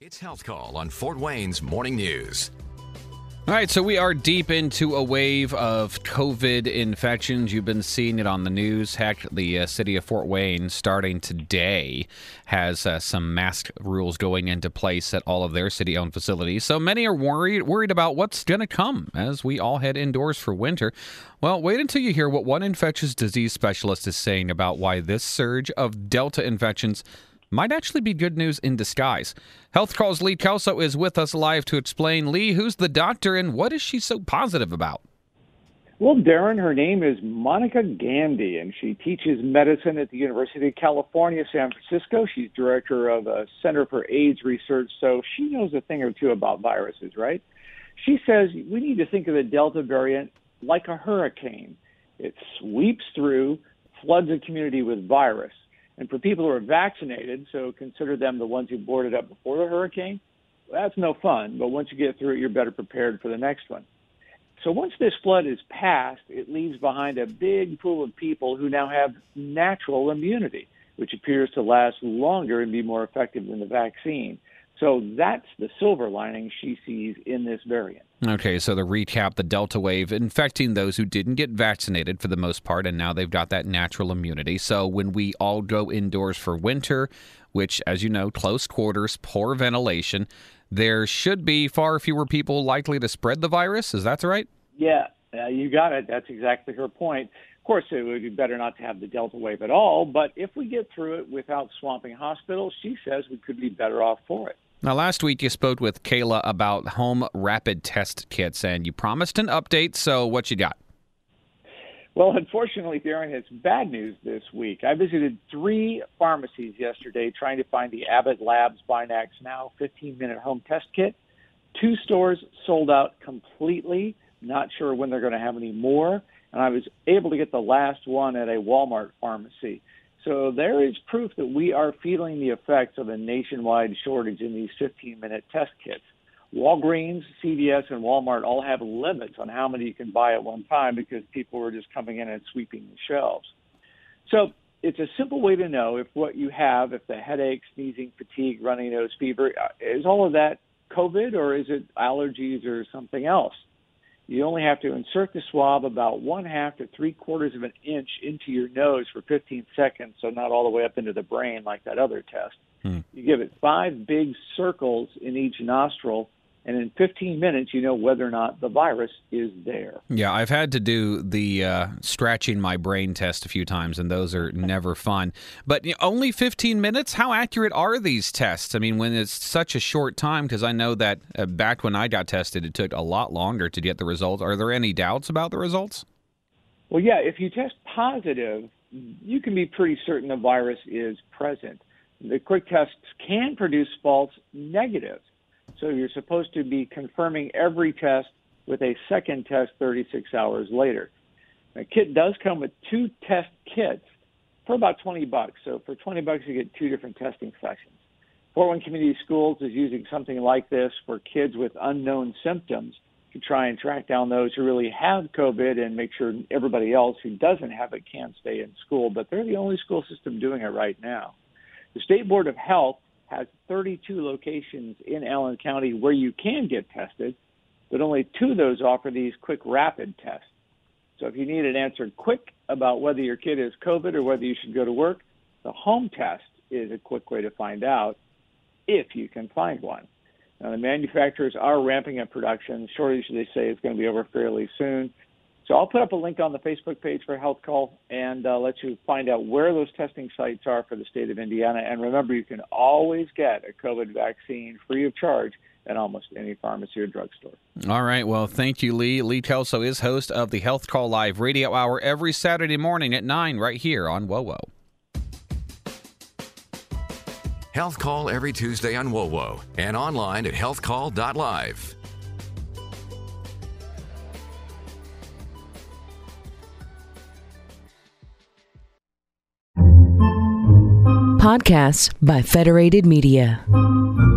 It's Health Call on Fort Wayne's Morning News. All right, so we are deep into a wave of COVID infections. You've been seeing it on the news. Heck, the city of Fort Wayne, starting today, has some mask rules going into place at all of their city-owned facilities. So many are worried about what's going to come as we all head indoors for winter. Well, wait until you hear what one infectious disease specialist is saying about why this surge of Delta infections might actually be good news in disguise. Health Call's Lee Kelso is with us live to explain. Lee, who's the doctor and what is she so positive about? Well, Darren, her name is Monica Gandy, and she teaches medicine at the University of California, San Francisco. She's director of a Center for AIDS Research, so she knows a thing or two about viruses, right? She says we need to think of the Delta variant like a hurricane. It sweeps through, floods a community with virus. And for people who are vaccinated, so consider them the ones who boarded up before the hurricane, that's no fun. But once you get through it, you're better prepared for the next one. So once this flood is past, it leaves behind a big pool of people who now have natural immunity, which appears to last longer and be more effective than the vaccine. So that's the silver lining she sees in this variant. Okay, so to recap, the Delta wave infecting those who didn't get vaccinated for the most part, and now they've got that natural immunity. So when we all go indoors for winter, which, as you know, close quarters, poor ventilation, there should be far fewer people likely to spread the virus. Is that right? Yeah, you got it. That's exactly her point. Of course, it would be better not to have the Delta wave at all, but if we get through it without swamping hospitals, she says we could be better off for it. Now, last week you spoke with Kayla about home rapid test kits, and you promised an update, so what you got? Well, unfortunately, Darren, it's bad news this week. I visited 3 pharmacies yesterday trying to find the Abbott Labs Binax Now 15-minute home test kit. 2 stores sold out completely, not sure when they're going to have any more, and I was able to get the last one at a Walmart pharmacy. So there is proof that we are feeling the effects of a nationwide shortage in these 15-minute test kits. Walgreens, CVS, and Walmart all have limits on how many you can buy at one time because people were just coming in and sweeping the shelves. So it's a simple way to know if what you have, if the headache, sneezing, fatigue, runny nose, fever, is all of that COVID or is it allergies or something else? You only have to insert the swab about 1/2 to 3/4 of an inch into your nose for 15 seconds, so not all the way up into the brain like that other test. You give it 5 big circles in each nostril, and in 15 minutes, you know whether or not the virus is there. Yeah, I've had to do the scratching my brain test a few times, and those are never fun. But only 15 minutes? How accurate are these tests? I mean, when it's such a short time, because I know that back when I got tested, it took a lot longer to get the results. Are there any doubts about the results? Well, yeah, if you test positive, you can be pretty certain the virus is present. The quick tests can produce false negatives. So you're supposed to be confirming every test with a second test 36 hours later. The kit does come with 2 test kits for about $20. So for $20, you get 2 different testing sessions. Fort Wayne Community Schools is using something like this for kids with unknown symptoms to try and track down those who really have COVID and make sure everybody else who doesn't have it can stay in school. But they're the only school system doing it right now. The State Board of Health has 32 locations in Allen County where you can get tested, but only 2 of those offer these quick rapid tests. So if you need an answer quick about whether your kid is COVID or whether you should go to work, the home test is a quick way to find out if you can find one. Now, the manufacturers are ramping up production. Shortage, they say, is going to be over fairly soon. So I'll put up a link on the Facebook page for Health Call and let you find out where those testing sites are for the state of Indiana. And remember, you can always get a COVID vaccine free of charge at almost any pharmacy or drugstore. All right. Well, thank you, Lee. Lee Kelso is host of the Health Call Live radio hour every Saturday morning at 9 right here on WOWO. Health Call every Tuesday on WOWO and online at healthcall.live. Podcasts by Federated Media.